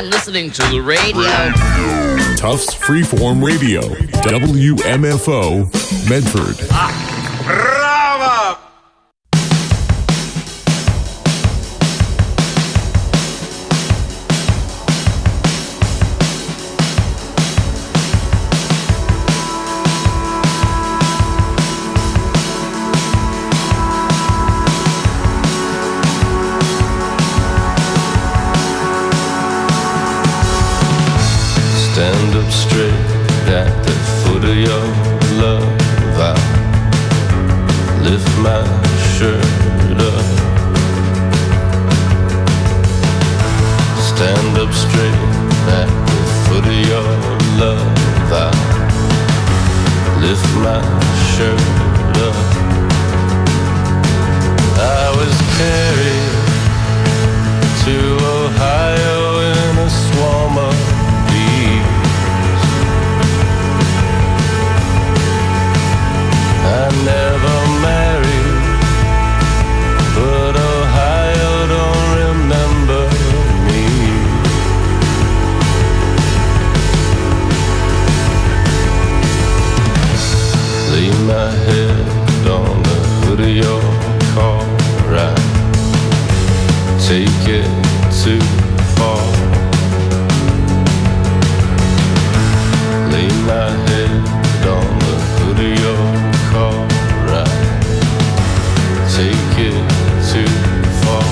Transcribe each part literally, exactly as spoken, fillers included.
I'm listening to the radio. Tufts Freeform Radio, W M F O, Medford. Bravo! Stand up straight at the foot of your love. I lift my shirt up. Stand up straight at the foot of your love. I lift my shirt up. I was carried to Ohio in a swarm of I never married, but Ohio don't remember me. Lay my head on the hood of your car, right? Take it too far. Lay my head on the hood of your car, right? Take it too far.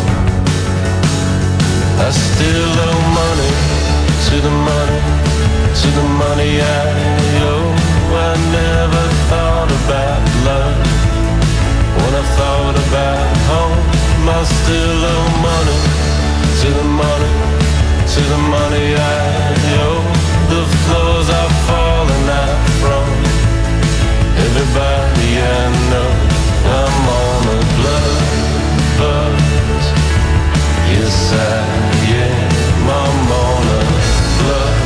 I still owe money to the money, to the money I owe. I never thought about love when I thought about home. I still owe money to the money, to the money I owe. The floors are falling out from everybody I know. I'm on a blood buzz. Yes I am. I'm on a blood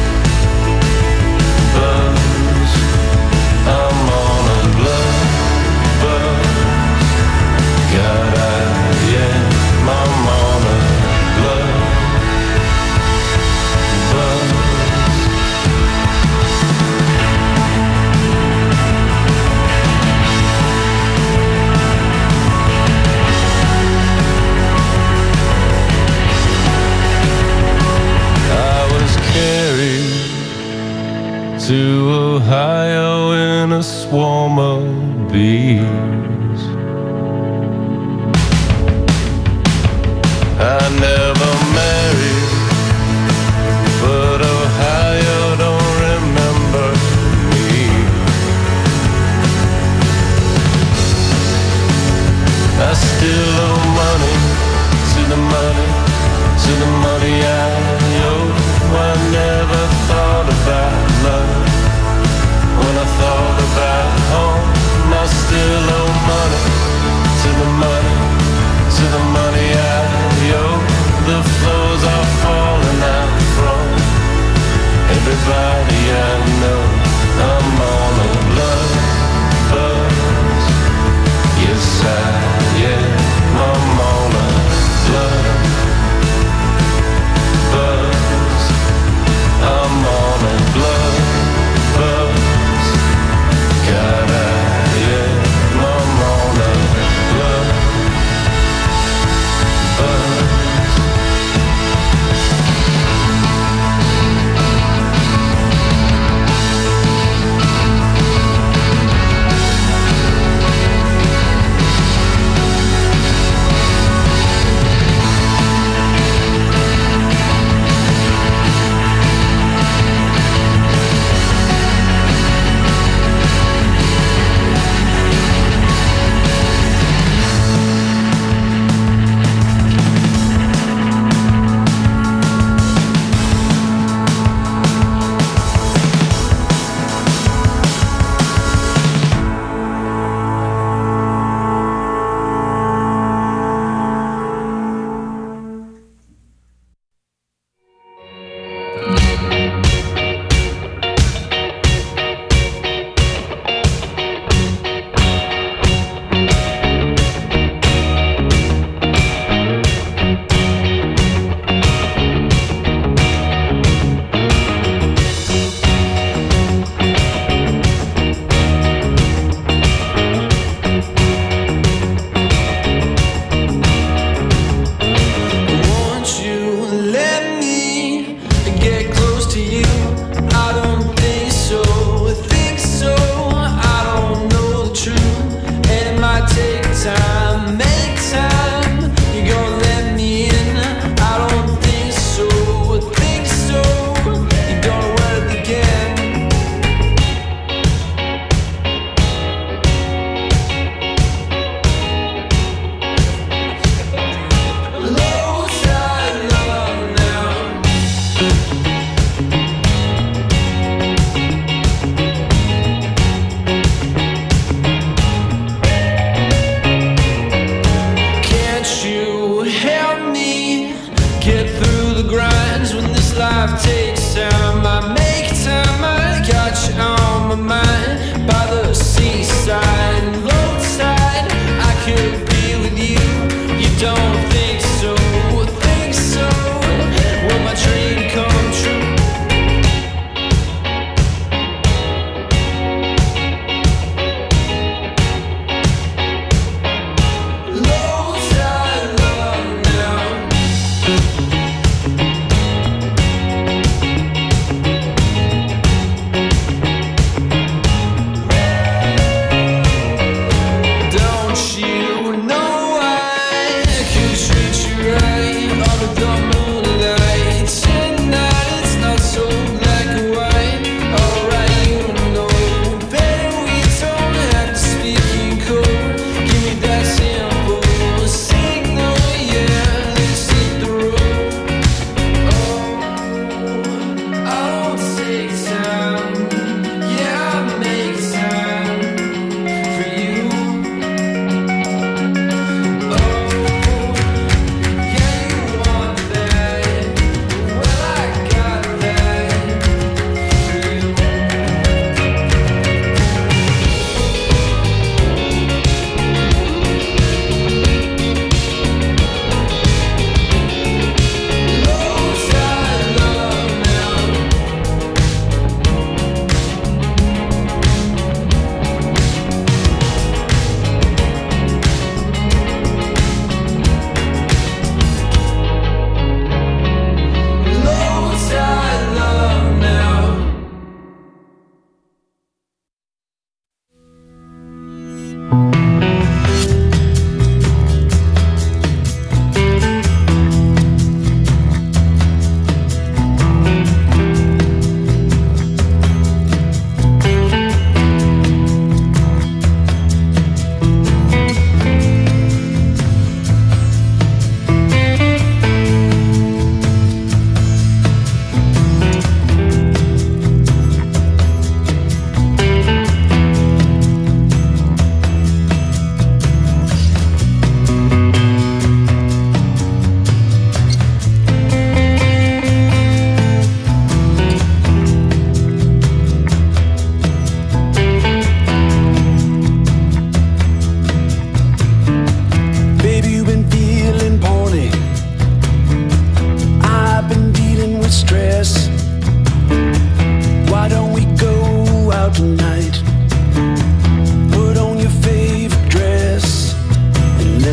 buzz. I'm on a blood buzz. God I am. I'm on a blood buzz. To Ohio in a swarm of bees. I never married, but Ohio don't remember me. I still owe money to the money, to the money I owe. I never thought about love when I thought about home. I still owe money to the money, to the money I owe. The floors are falling out from everybody I know. I'm on a blood buzz. Yes I am. I'm on a blood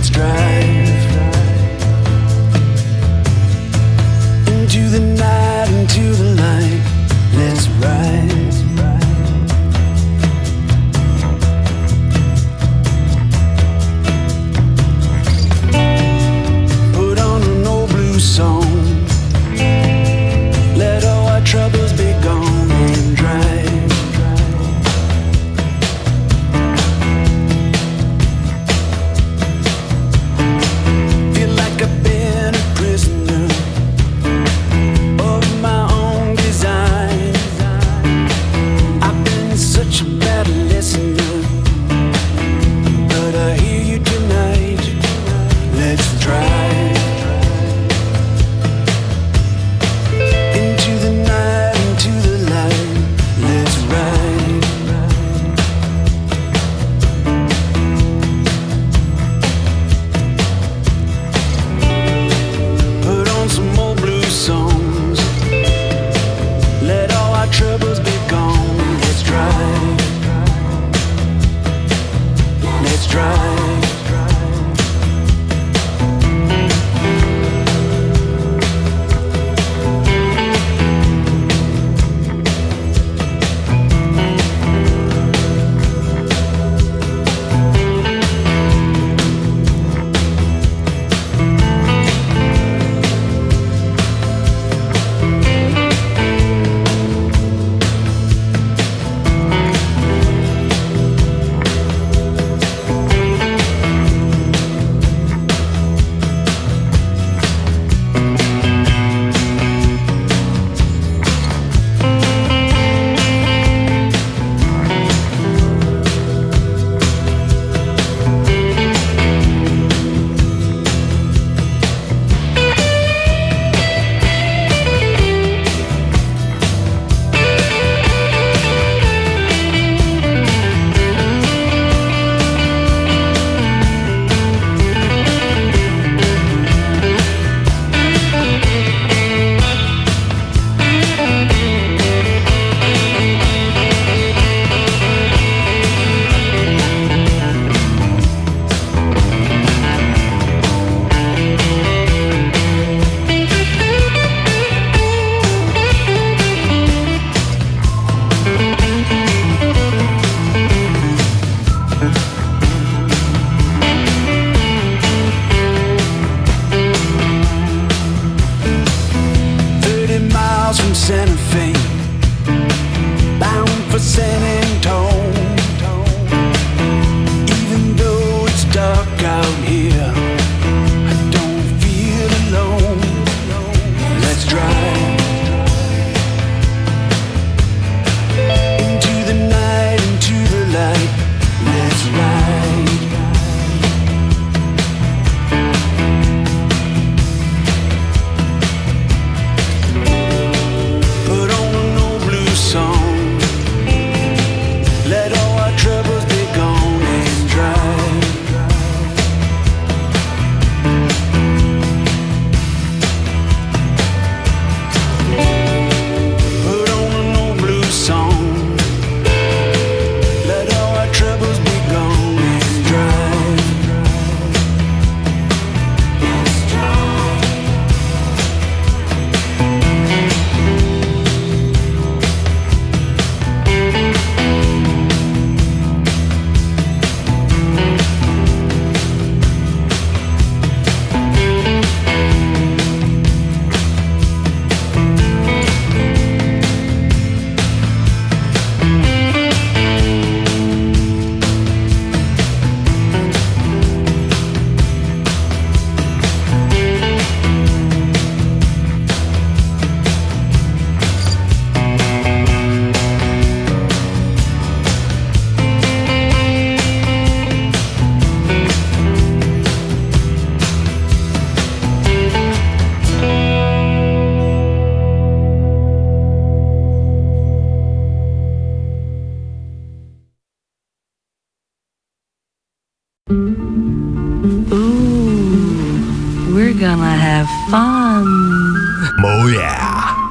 Ooh, we're gonna have fun. Oh yeah.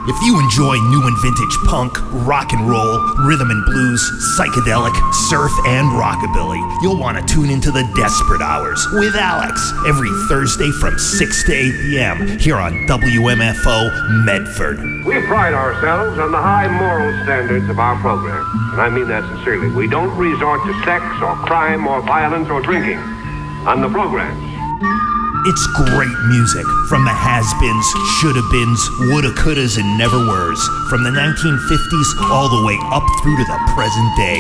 If you enjoy new and vintage punk, rock and roll, rhythm and blues, psychedelic, surf, and rockabilly, you'll want to tune into the Desperate Hours with Alex every Thursday from six to eight p.m. here on W M F O Medford. We pride ourselves on the high moral standards of our program, and I mean that sincerely. We don't resort to sex or crime or violence or drinking on the programs. It's great music from the has-beens, shoulda-beens, woulda-couldas, and never-weres, from the nineteen fifties all the way up through to the present day.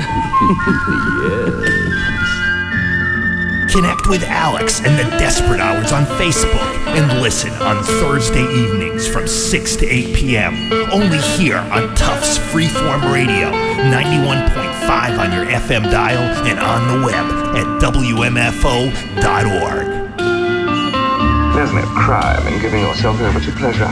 Yes. Connect with Alex and the Desperate Hours on Facebook and listen on Thursday evenings from six to eight p.m. only here on Tufts Freeform Radio, ninety-one point five on your F M dial and on the web at W M F O dot org. There's no crime in giving yourself over to pleasure.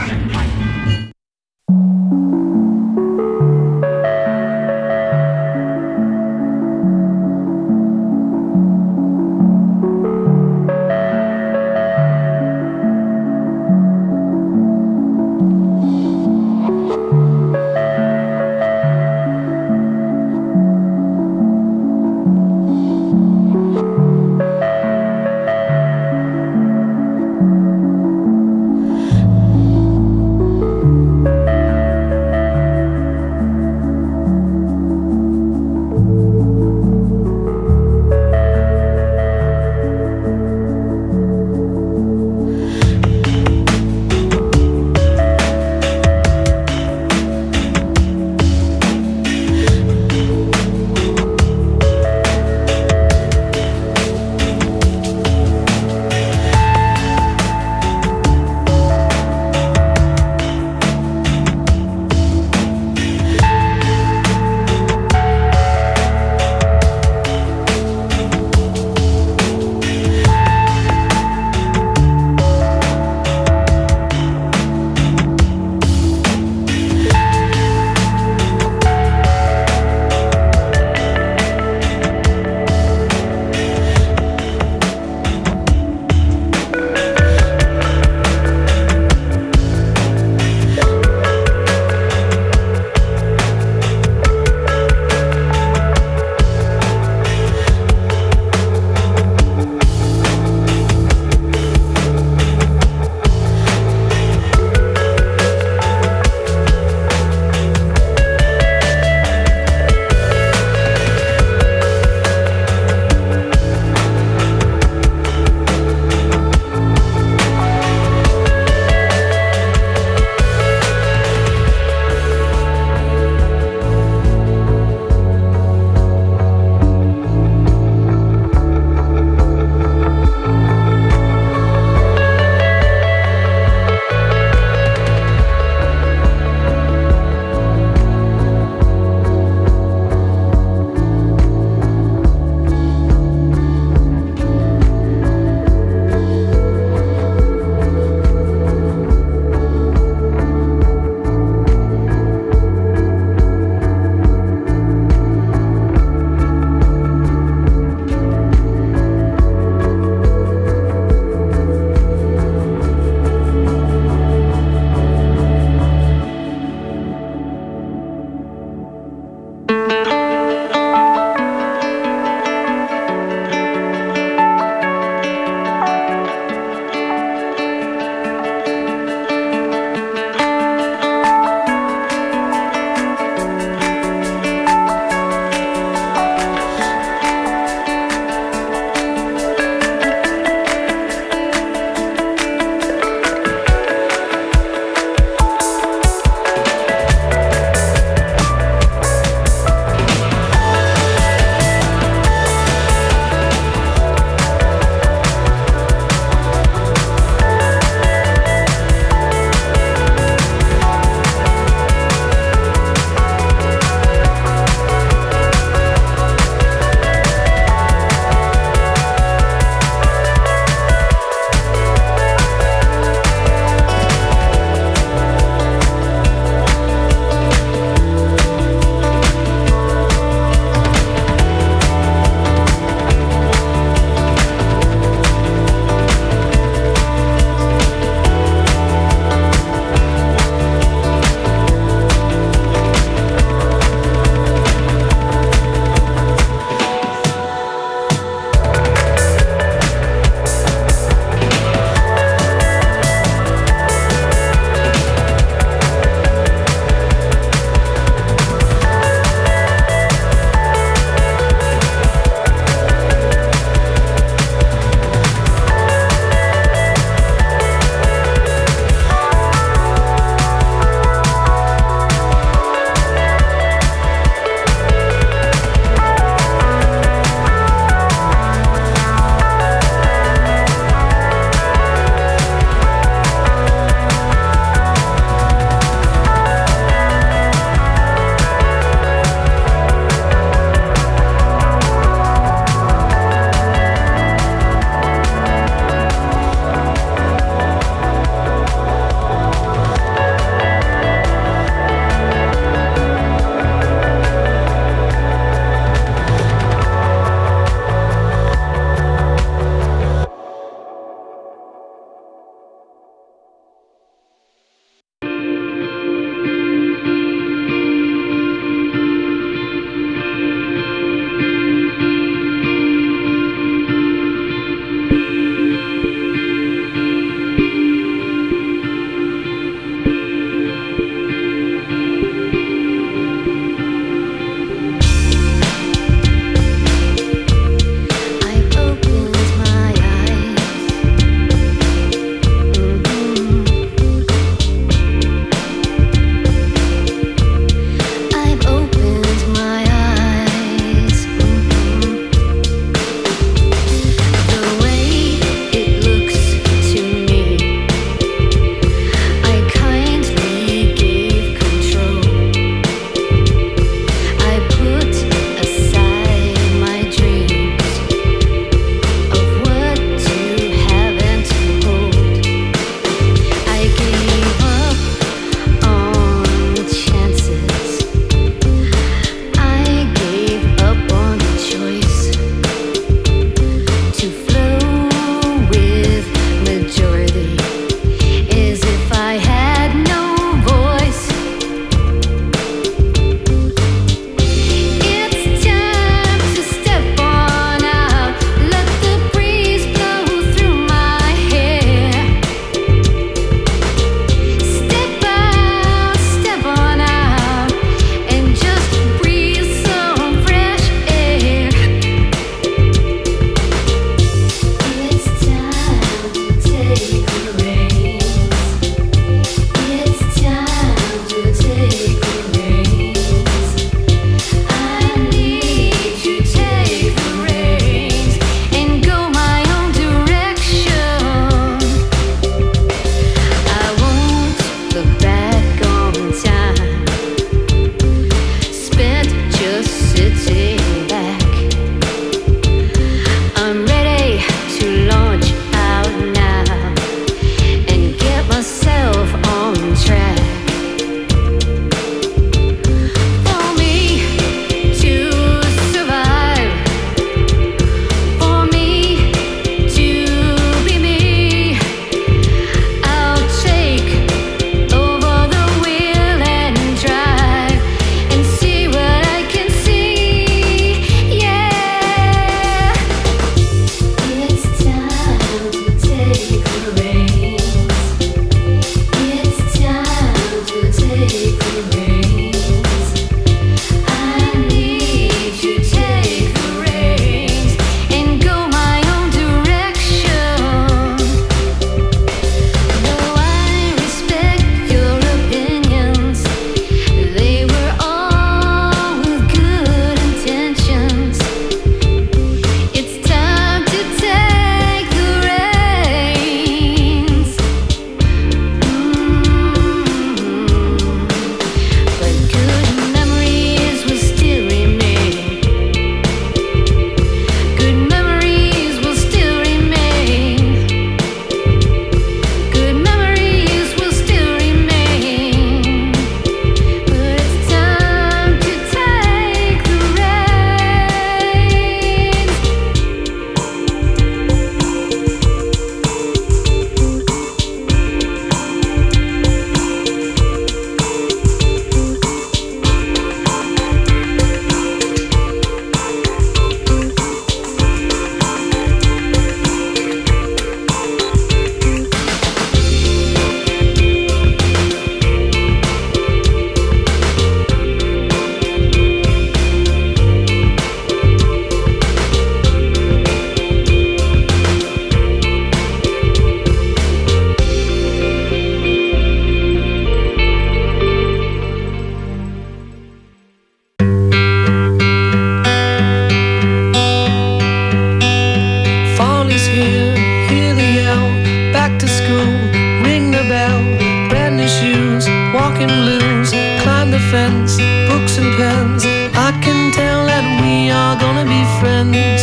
fence, books and pens. I can tell that we are gonna be friends.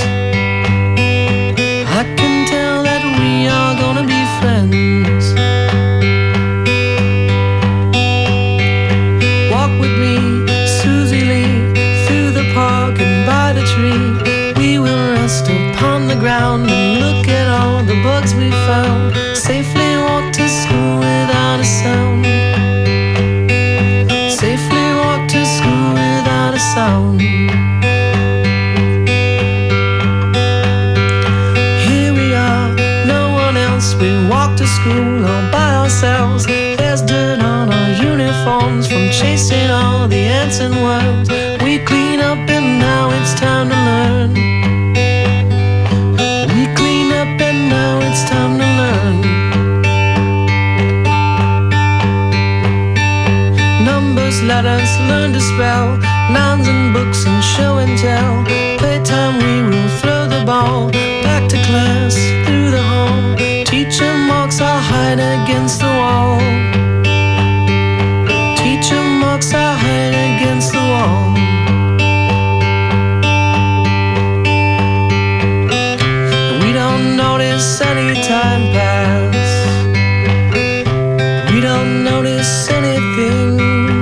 I can tell that we are gonna be friends. Walk with me, Susie Lee, through the park and by the tree. We will rest upon the ground and look at all the bugs we found. Safely walk to school without a sound. Safely walk to school without a sound. Here we are, no one else. We walk to school all by ourselves. There's dirt on our uniforms from chasing all the ants and worms. We clean up and now it's time to learn. We clean up and now it's time to learn. Numbers, letters, learn to spell, nouns and books and show and tell. Playtime we will throw the ball back to class through the hall. Teacher marks our hide against the wall. Teacher marks our hide against the wall. We don't notice any time pass. We don't notice anything.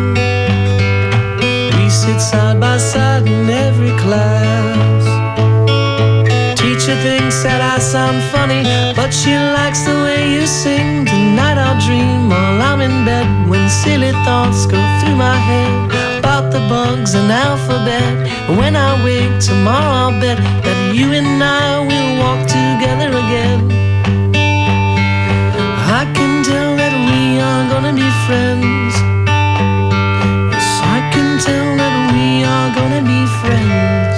We sit side by side in every class. Teacher thinks that I sound funny, but she likes the way you sing. Tonight I'll dream while I'm in bed, when silly thoughts go through my head about the bugs and alphabet. And when I wake tomorrow I'll bet that you and I will walk together again. I can tell that we are gonna be friends. Yes, I can tell that we are gonna be friends.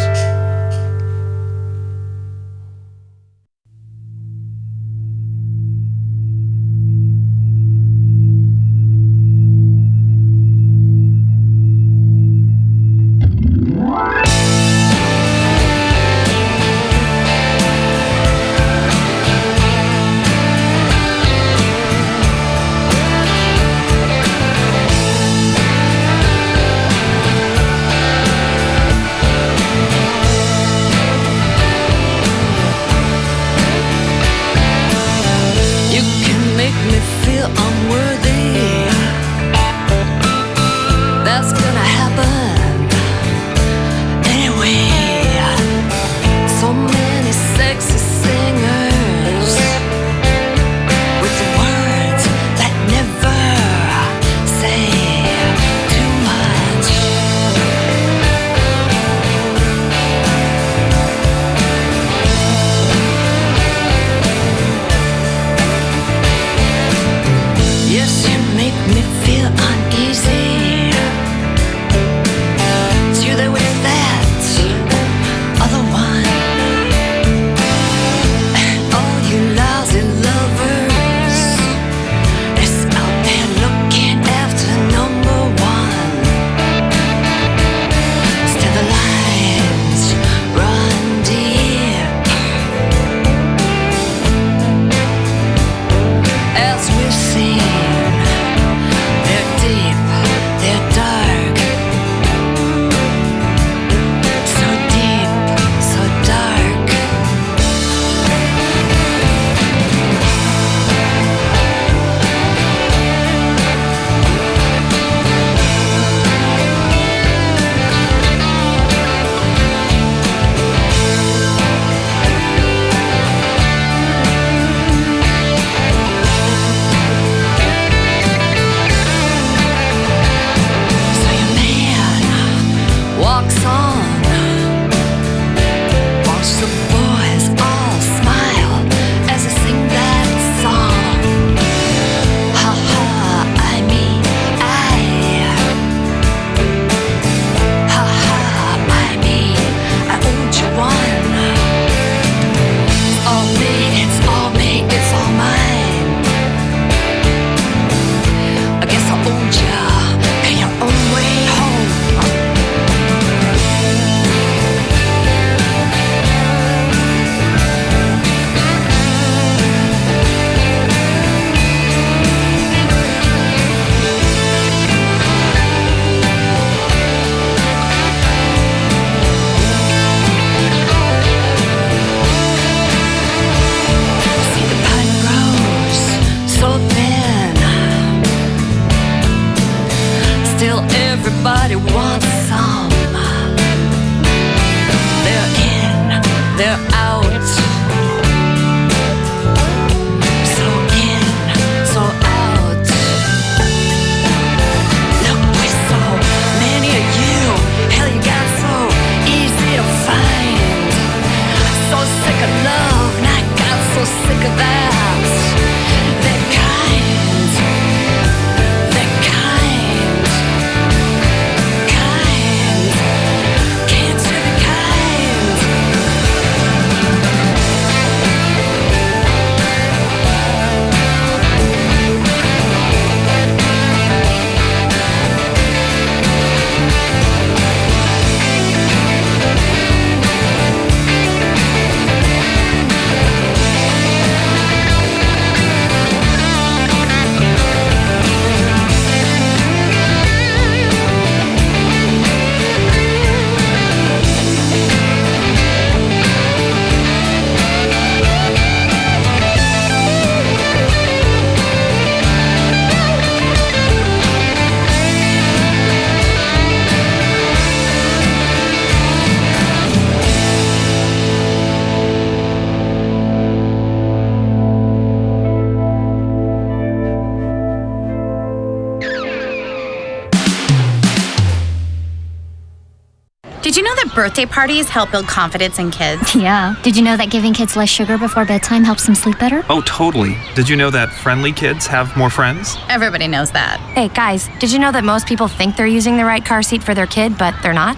Did you know that birthday parties help build confidence in kids? Yeah. Did you know that giving kids less sugar before bedtime helps them sleep better? Oh, totally. Did you know that friendly kids have more friends? Everybody knows that. Hey, guys, did you know that most people think they're using the right car seat for their kid, but they're not?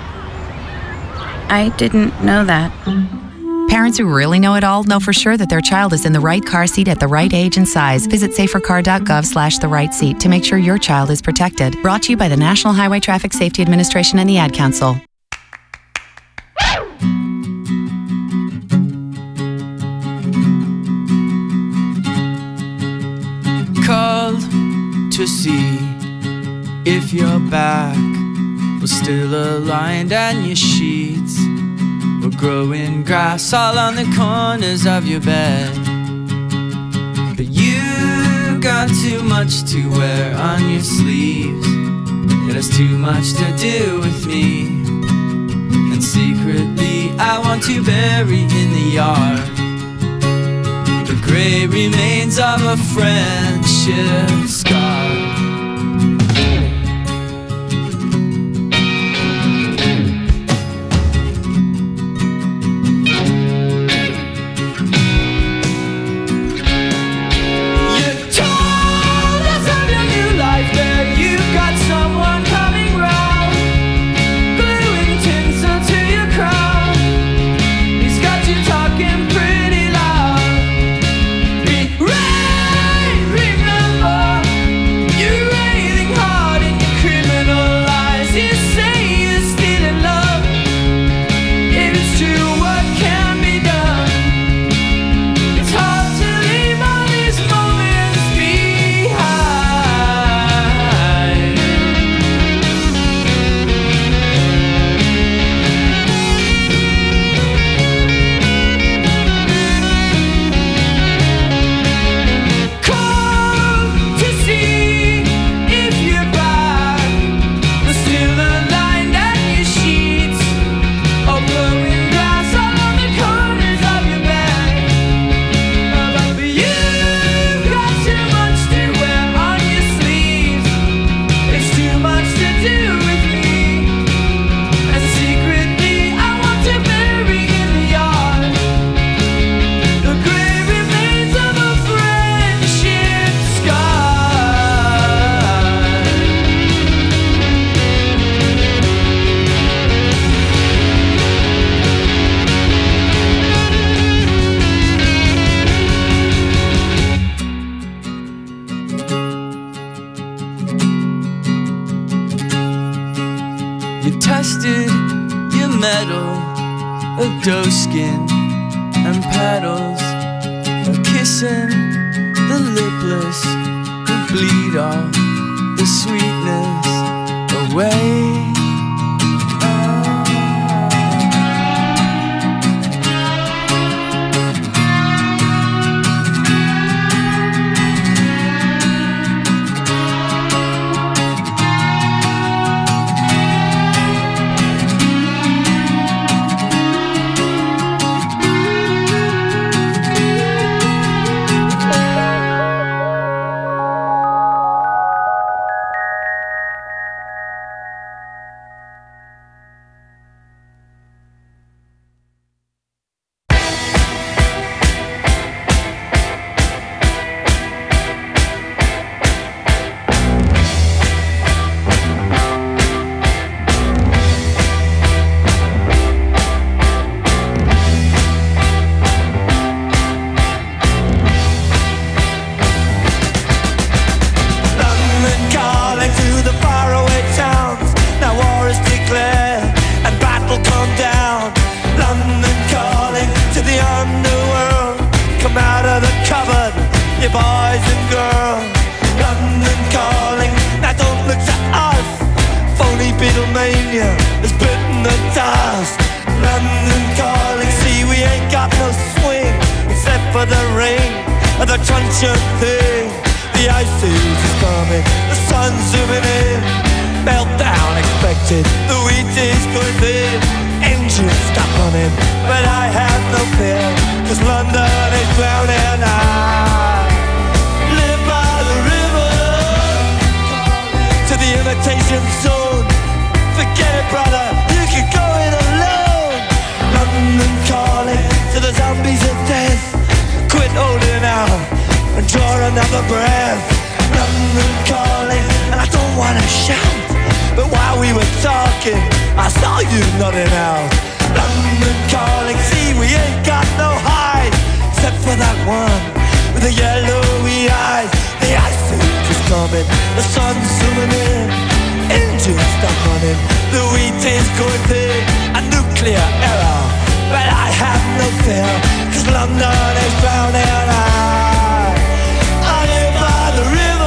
I didn't know that. Parents who really know it all know for sure that their child is in the right car seat at the right age and size. Visit safercar.gov slash the right seat to make sure your child is protected. Brought to you by the National Highway Traffic Safety Administration and the Ad Council. Called to see if your back was still aligned and your sheets were growing grass all on the corners of your bed. But you got too much to wear on your sleeves. It has too much to do with me. And secretly I want to bury in the yard the gray remains of a friendship scar. tested your metal of doe skin and petals, of kissing the lipless to bleed all the sweetness away. Zone. Forget it, brother, you can go another breath. London calling, and I don't wanna shout, but while we were talking, I saw you nodding out. London calling, see we ain't got no hide, except for that one with the yellowy eyes. The ice age is coming, the sun's zooming in, engines stop running, the wheat is going thick, a nuclear error. But I have no fear, cause London is drowning. I, I live by the river.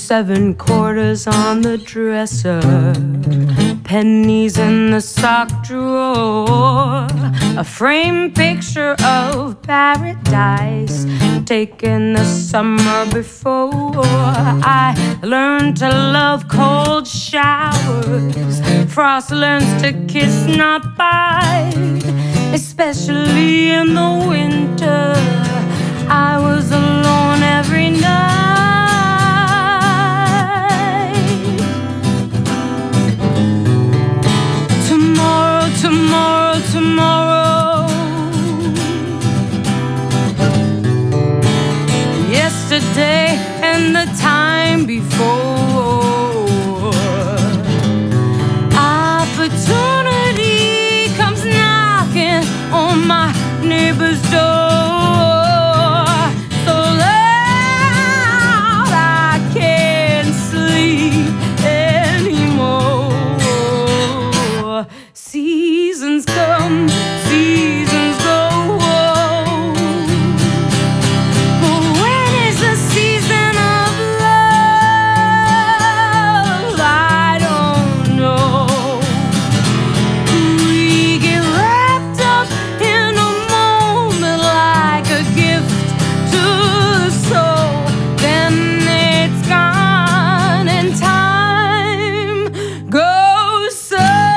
seven quarters on the dresser, pennies in the sock drawer, a framed picture of paradise taken the summer before. I learned to love cold showers. Frost learns to kiss, not bite, especially in the winter. I was alone every night. Tomorrow, tomorrow, tomorrow. Yesterday and the time before. Opportunity comes knocking on my neighbor's door. Seasons come, seasons go. But when is the season of love? I don't know. We get wrapped up in a moment like a gift to the soul. Then it's gone and time goes so.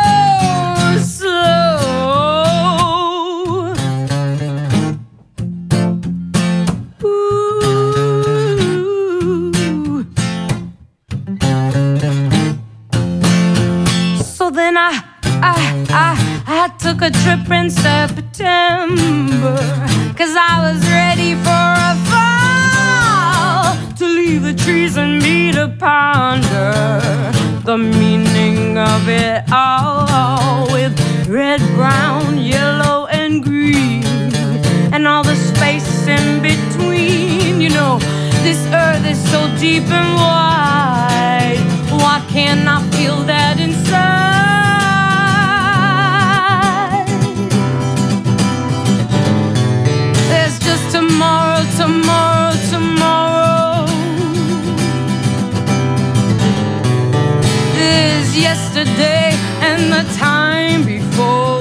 So then I, I, I, I took a trip in September, 'cause I was ready for a fall, to leave the trees and me to ponder the meaning of it all, with red, brown, yellow, and green, and all the space in between. You know, this earth is so deep and wide. Why can't I feel that inside? There's just tomorrow, tomorrow, tomorrow. There's yesterday and the time before.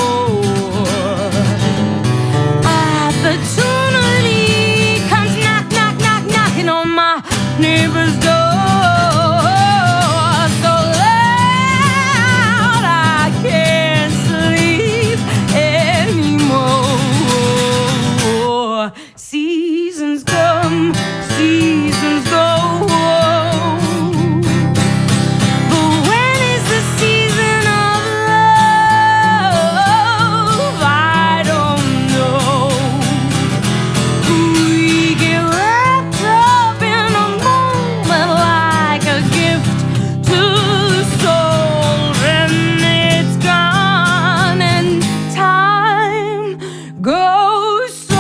Opportunity comes knock, knock, knock, knocking on my neighbor's door. Seasons come, seasons go. But when is the season of love? I don't know. We get wrapped up in a moment like a gift to the soul. Then it's gone and time goes so.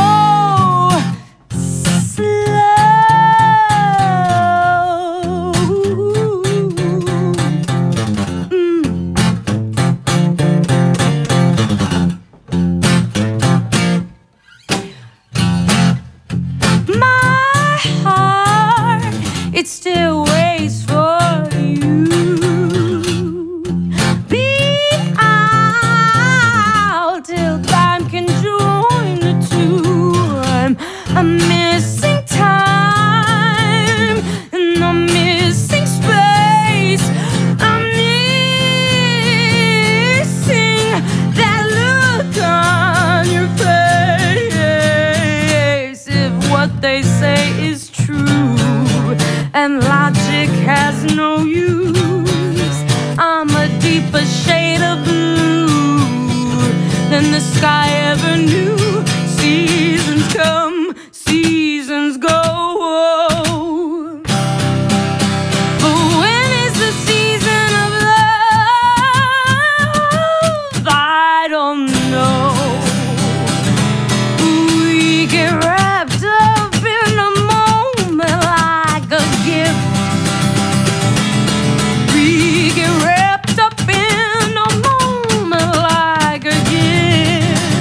It still waits for you. Be out till time can join the two. I'm, I'm missing time and I'm missing space. I'm missing that look on your face. If what they say is true and logic has no use, I'm a deeper shade of blue than the sky ever knew. Seasons come, seasons go. But when is the season of love? I don't know. We get wrapped up in a moment like a gift. We get wrapped up in a moment like a gift.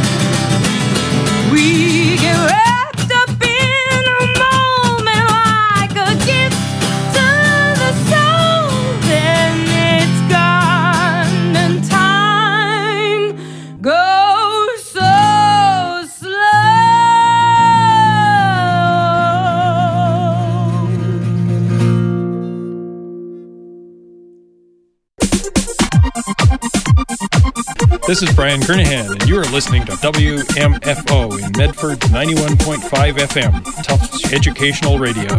This is Brian Kernahan, and you are listening to W M F O in Medford ninety-one point five F M, Tufts Educational Radio.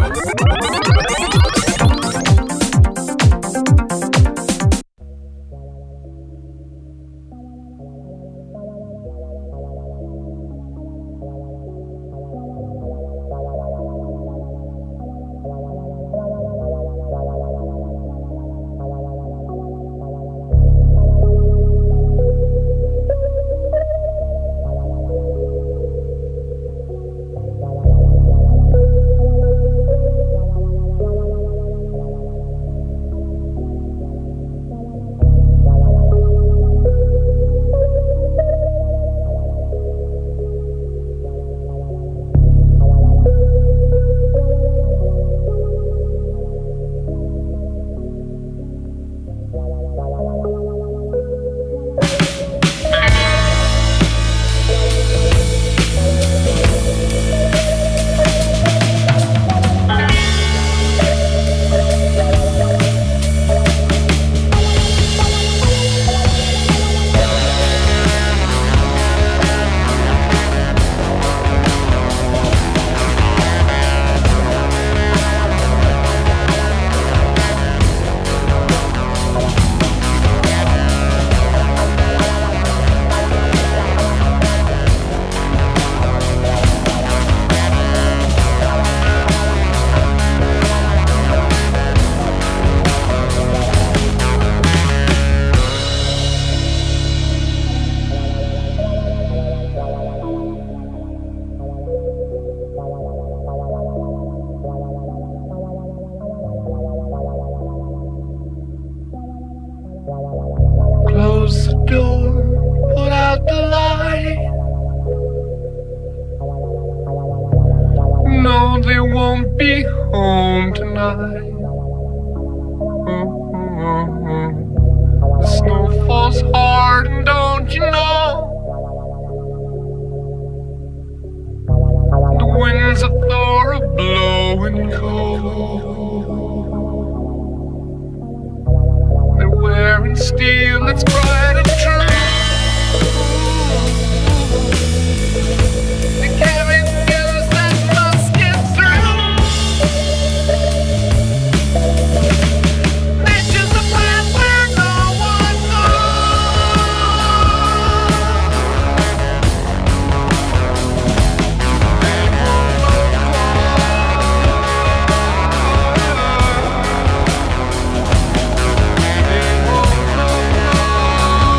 Oh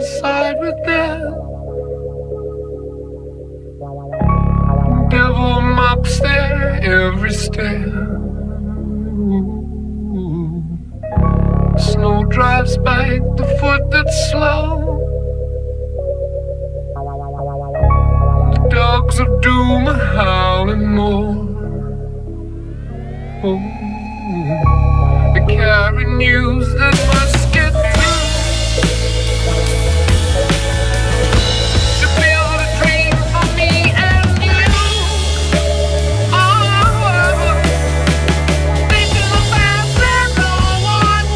side with death. Devil mocks their every step. Snow drives back the foot that's slow. The dogs of doom are howling more. Oh, they carry news that must get through. To build a dream for me and you. Oh, thinking about where no one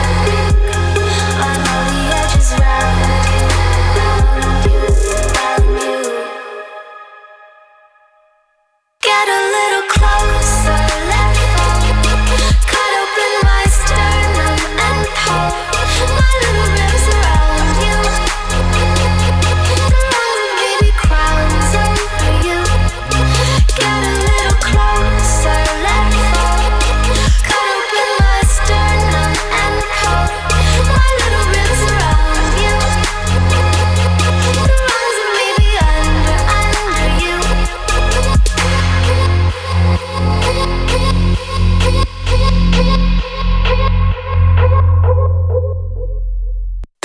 round you, round you.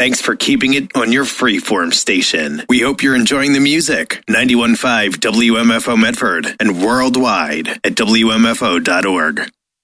Thanks for keeping it on your freeform station. We hope you're enjoying the music. ninety-one point five W M F O Medford and worldwide at W M F O dot org.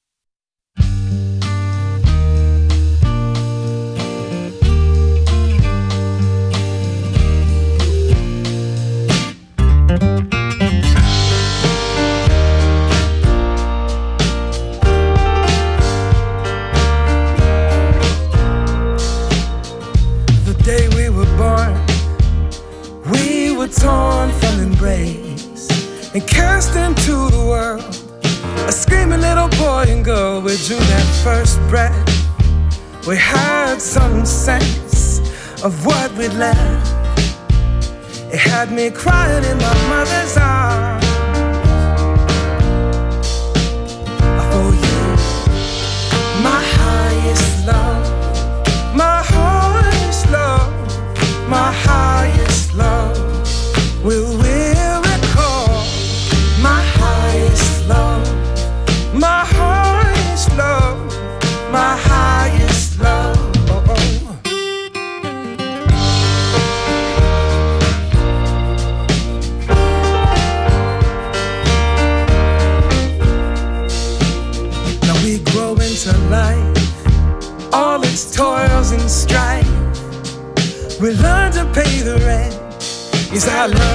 Torn from embrace and cast into the world, a screaming little boy and girl. We drew that first breath. We had some sense of what we'd left. It had me crying in my mother's arms. For you, my highest love, my highest love, my highest love. Will we recall my highest love, my highest love, my highest love? Oh, oh. Now we grow into life, all its toils and strife. We learn to pay the rent. Yes, I learned